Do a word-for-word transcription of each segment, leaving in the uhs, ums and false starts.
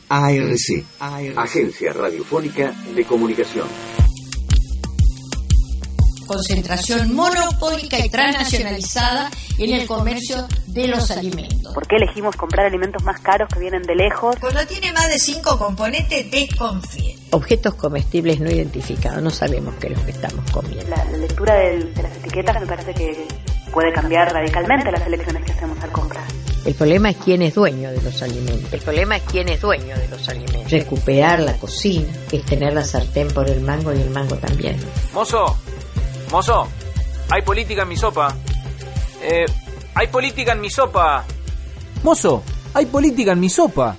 A R C, Agencia Radiofónica de Comunicación. Concentración monopólica y transnacionalizada en el comercio de los alimentos. ¿Por qué elegimos comprar alimentos más caros que vienen de lejos? Cuando tiene más de cinco componentes, desconfíen. Objetos comestibles no identificados, no sabemos qué es lo que estamos comiendo. La, la lectura del, de las etiquetas me parece que puede cambiar radicalmente las elecciones que hacemos al comprar. El problema es quién es dueño de los alimentos. El problema es quién es dueño de los alimentos. Recuperar la cocina, es tener la sartén por el mango y el mango también. Mozo, mozo, hay política en mi sopa. Eh, hay política en mi sopa. Mozo, hay política en mi sopa.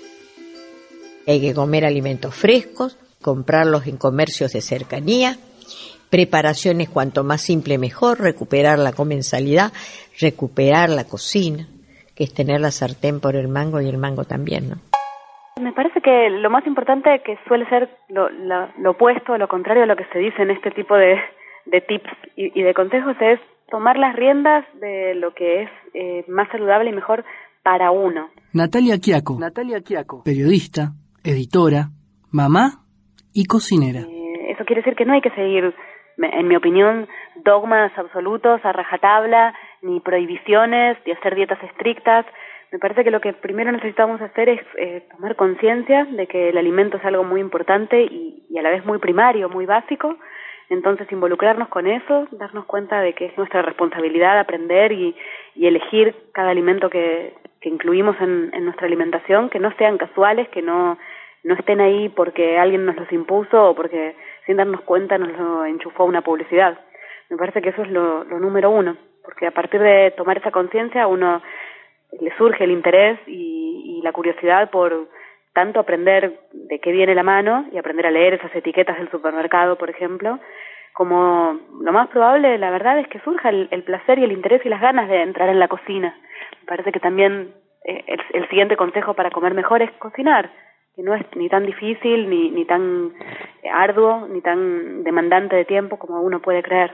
Hay que comer alimentos frescos, comprarlos en comercios de cercanía, preparaciones cuanto más simple mejor, recuperar la comensalidad, recuperar la cocina, que es tener la sartén por el mango y el mango también, ¿no? Me parece que lo más importante, que suele ser lo, lo, lo opuesto, lo contrario a lo que se dice en este tipo de, de tips y, y de consejos, es tomar las riendas de lo que es eh, más saludable y mejor para uno. Natalia Quiaco, Natalia Quiaco, periodista, editora, mamá y cocinera. Eh, eso quiere decir que no hay que seguir, en mi opinión, dogmas absolutos a rajatabla, ni prohibiciones, ni hacer dietas estrictas. Me parece que lo que primero necesitamos hacer es eh, tomar conciencia de que el alimento es algo muy importante y, y a la vez muy primario, muy básico. Entonces, involucrarnos con eso, darnos cuenta de que es nuestra responsabilidad aprender y, y elegir cada alimento que, que incluimos en, en nuestra alimentación, que no sean casuales, que no, no estén ahí porque alguien nos los impuso o porque sin darnos cuenta nos lo enchufó una publicidad. Me parece que eso es lo, lo número uno, porque a partir de tomar esa conciencia a uno le surge el interés y, y la curiosidad por tanto aprender de qué viene la mano y aprender a leer esas etiquetas del supermercado, por ejemplo, como lo más probable, la verdad, es que surja el, el placer y el interés y las ganas de entrar en la cocina. Me parece que también eh, el, el siguiente consejo para comer mejor es cocinar, que no es ni tan difícil, ni, ni tan arduo, ni tan demandante de tiempo como uno puede creer.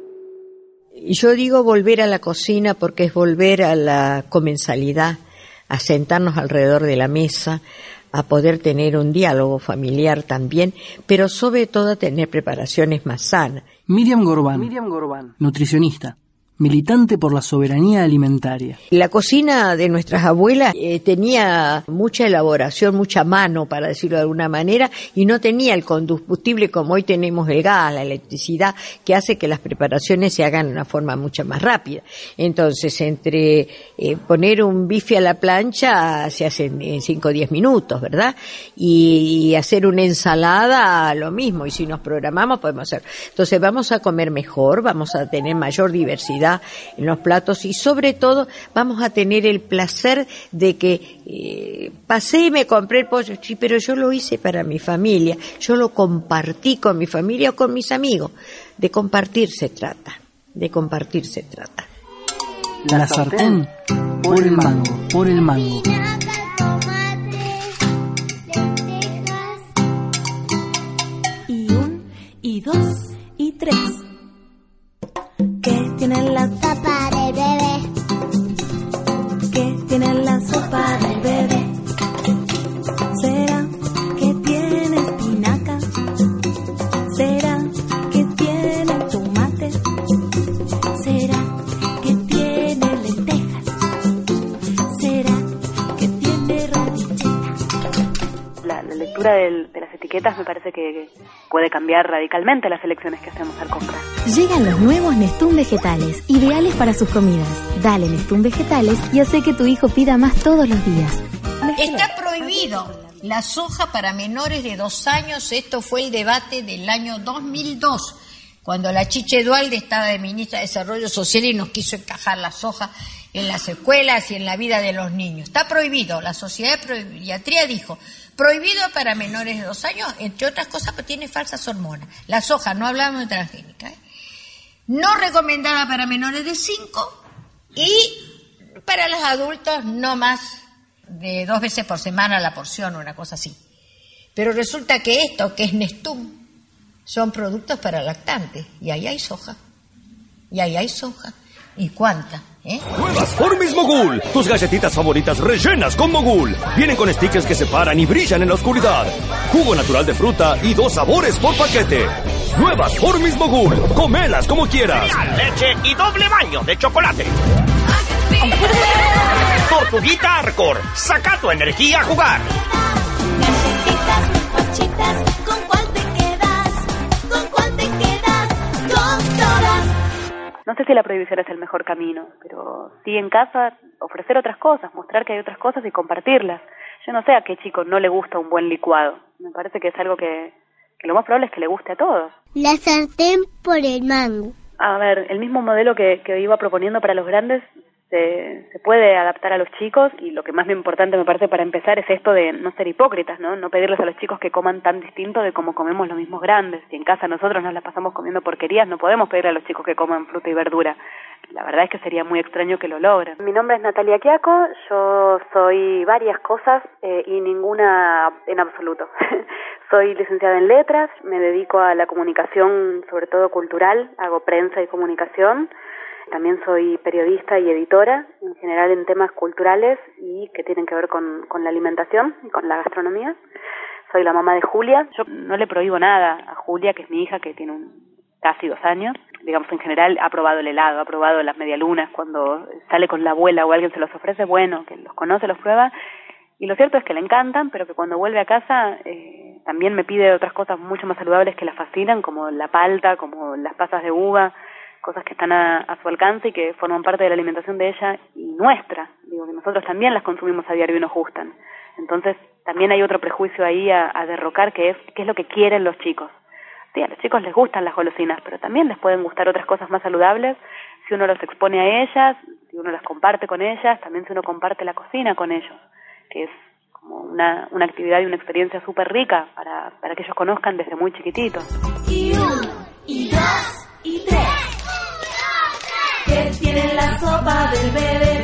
Y yo digo volver a la cocina porque es volver a la comensalidad, a sentarnos alrededor de la mesa, a poder tener un diálogo familiar también, pero sobre todo a tener preparaciones más sanas. Miriam Gorbán, Miriam Gorbán, nutricionista, militante por la soberanía alimentaria. La cocina de nuestras abuelas eh, tenía mucha elaboración, mucha mano, para decirlo de alguna manera, y no tenía el combustible como hoy tenemos el gas, la electricidad, que hace que las preparaciones se hagan de una forma mucho más rápida. Entonces, entre eh, poner un bife a la plancha se hace en cinco o diez minutos, ¿verdad? Y, y hacer una ensalada, lo mismo, y si nos programamos podemos hacer. Entonces, vamos a comer mejor, vamos a tener mayor diversidad en los platos y sobre todo vamos a tener el placer de que eh, pasé y me compré el pollo, sí, pero yo lo hice para mi familia, yo lo compartí con mi familia o con mis amigos. De compartir se trata, de compartir se trata. La sartén por el mango, por el mango. Y un, y dos, y tres. ¿Qué tiene la sopa del bebé? ¿Qué tiene la sopa del bebé? ¿Será que tiene espinaca? ¿Será que tiene tomate? ¿Será que tiene lentejas? ¿Será que tiene radicheta? La, la lectura del, de las etiquetas me parece que puede cambiar radicalmente las elecciones que hacemos al comprar. Llegan los nuevos Nestum Vegetales, ideales para sus comidas. Dale Nestum Vegetales y hace que tu hijo pida más todos los días. Está prohibido la soja para menores de dos años. Esto fue el debate del año dos mil dos, cuando la Chiche Dualde estaba de ministra de Desarrollo Social y nos quiso encajar la soja en las escuelas y en la vida de los niños. Está prohibido. La Sociedad de Pediatría dijo, prohibido para menores de dos años, entre otras cosas, porque tiene falsas hormonas. La soja, no hablamos de transgénica, ¿eh? No recomendada para menores de cinco y para los adultos no más de dos veces por semana la porción o una cosa así. Pero resulta que esto, que es Nestum, son productos para lactantes y ahí hay soja, y ahí hay soja. ¿Y cuánta? ¿Eh? Nuevas Formis Mogul, tus galletitas favoritas rellenas con Mogul. Vienen con stickers que se paran y brillan en la oscuridad. Jugo natural de fruta y dos sabores por paquete. Nuevas Formis Mogul, comelas como quieras. Cereal, leche y doble baño de chocolate. Tortuguita Arcor, saca tu energía a jugar. Galletitas, pachitas, ¿con cuál te quedas? ¿Con cuál te quedas? Con todas. No sé si la prohibición es el mejor camino, pero sí en casa ofrecer otras cosas, mostrar que hay otras cosas y compartirlas. Yo no sé a qué chico no le gusta un buen licuado. Me parece que es algo que, que lo más probable es que le guste a todos. La sartén por el mango. A ver, el mismo modelo que, que iba proponiendo para los grandes se, se puede adaptar a los chicos, y lo que más importante me parece para empezar es esto de no ser hipócritas, ¿no? No pedirles a los chicos que coman tan distinto de como comemos los mismos grandes. Si en casa nosotros nos las pasamos comiendo porquerías, no podemos pedirle a los chicos que coman fruta y verdura. La verdad es que sería muy extraño que lo logren. Mi nombre es Natalia Quiaco, yo soy varias cosas eh, y ninguna en absoluto. Soy licenciada en letras, me dedico a la comunicación, sobre todo cultural, hago prensa y comunicación. También soy periodista y editora, en general en temas culturales y que tienen que ver con, con la alimentación y con la gastronomía. Soy la mamá de Julia. Yo no le prohíbo nada a Julia, que es mi hija, que tiene un, casi dos años. Digamos, en general ha probado el helado, ha probado las medialunas. Cuando sale con la abuela o alguien se los ofrece, bueno, que los conoce, los prueba. Y lo cierto es que le encantan, pero que cuando vuelve a casa eh, también me pide otras cosas mucho más saludables que la fascinan, como la palta, como las pasas de uva, cosas que están a, a su alcance y que forman parte de la alimentación de ella y nuestra. Digo, que nosotros también las consumimos a diario y nos gustan. Entonces, también hay otro prejuicio ahí a, a derrocar, que es qué es lo que quieren los chicos. Sí, a los chicos les gustan las golosinas, pero también les pueden gustar otras cosas más saludables si uno los expone a ellas, si uno las comparte con ellas, también si uno comparte la cocina con ellos, que es como una, una actividad y una experiencia súper rica para, para que ellos conozcan desde muy chiquititos. Y uno, y dos, y tres. ¿Qué tiene la sopa del bebé?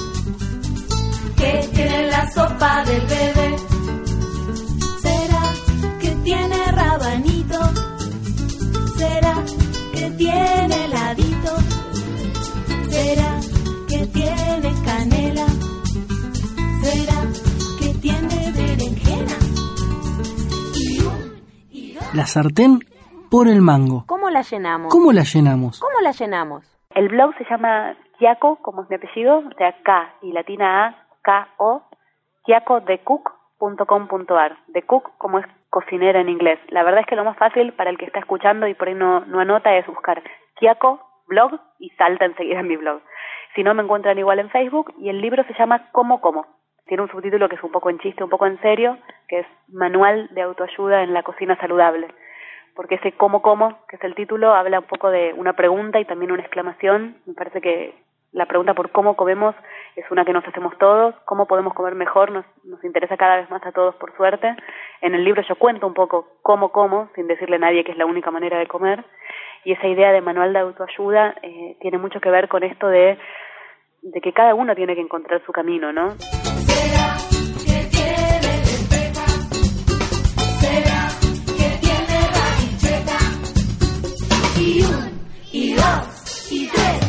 ¿Qué tiene la sopa del bebé? ¿Será que tiene rabanito? ¿Será que tiene heladito? ¿Será que tiene canela? ¿Será que tiene berenjena? Y un, y dos. La sartén por el mango. ¿Cómo la llenamos? ¿Cómo la llenamos? ¿Cómo la llenamos? El blog se llama Quiaco, como es mi apellido, o sea, K y latina A, K O, quiaco de cook punto com punto a r. De cook como es cocinera en inglés. La verdad es que lo más fácil para el que está escuchando y por ahí no, no anota es buscar Quiaco blog y salta enseguida en mi blog. Si no, me encuentran igual en Facebook, y el libro se llama Como Como. Tiene un subtítulo que es un poco en chiste, un poco en serio, que es Manual de autoayuda en la cocina saludable. Porque ese cómo como, que es el título, habla un poco de una pregunta y también una exclamación. Me parece que la pregunta por cómo comemos es una que nos hacemos todos. Cómo podemos comer mejor nos, nos interesa cada vez más a todos, por suerte. En el libro yo cuento un poco cómo como, sin decirle a nadie que es la única manera de comer. Y esa idea de manual de autoayuda eh, tiene mucho que ver con esto de, de que cada uno tiene que encontrar su camino, ¿no? ¿Será que tiene lenteja? ¿Será que tiene radicheta? Y un, y dos, y tres.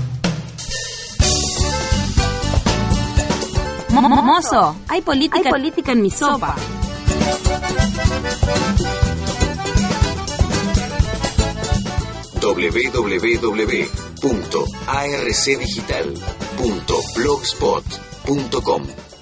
Mozo, hay política, hay política en mi sopa. doble u doble u doble u punto a r c digital punto blogspot punto com